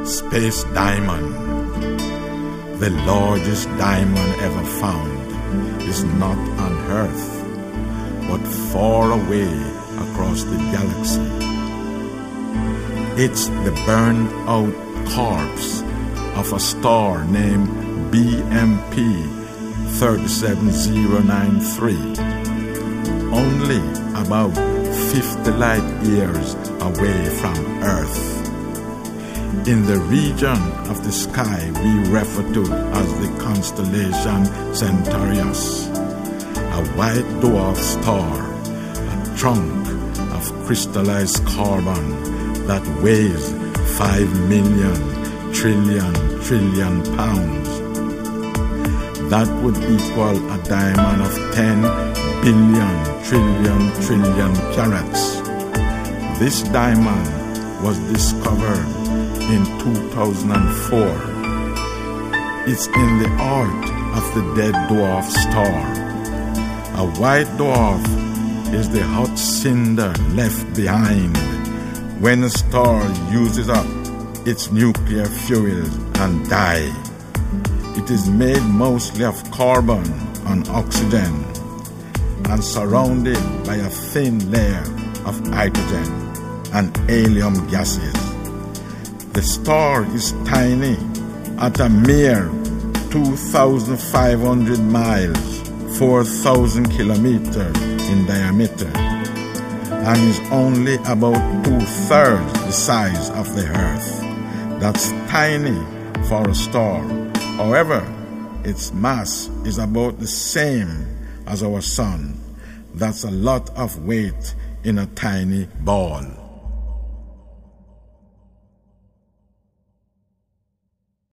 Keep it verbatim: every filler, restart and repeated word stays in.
Space diamond. The largest diamond ever found is not on Earth, but far away across the galaxy. It's the burned out corpse of a star named B M P three seven zero nine three, only about fifty light years away from Earth. In the region of the sky we refer to as the constellation Centaurus, a white dwarf star, a trunk of crystallized carbon that weighs five million trillion trillion pounds. That would equal a diamond of ten billion trillion trillion carats. This diamond was discovered in two thousand four. It's in the heart of the dead dwarf star. A white dwarf is the hot cinder left behind when a star uses up its nuclear fuel and die. It is made mostly of carbon and oxygen and surrounded by a thin layer of hydrogen and helium gases. The star is tiny at a mere two thousand five hundred miles, four thousand kilometers in diameter, and is only about two-thirds the size of the Earth. That's tiny for a star. However, its mass is about the same as our sun. That's a lot of weight in a tiny ball.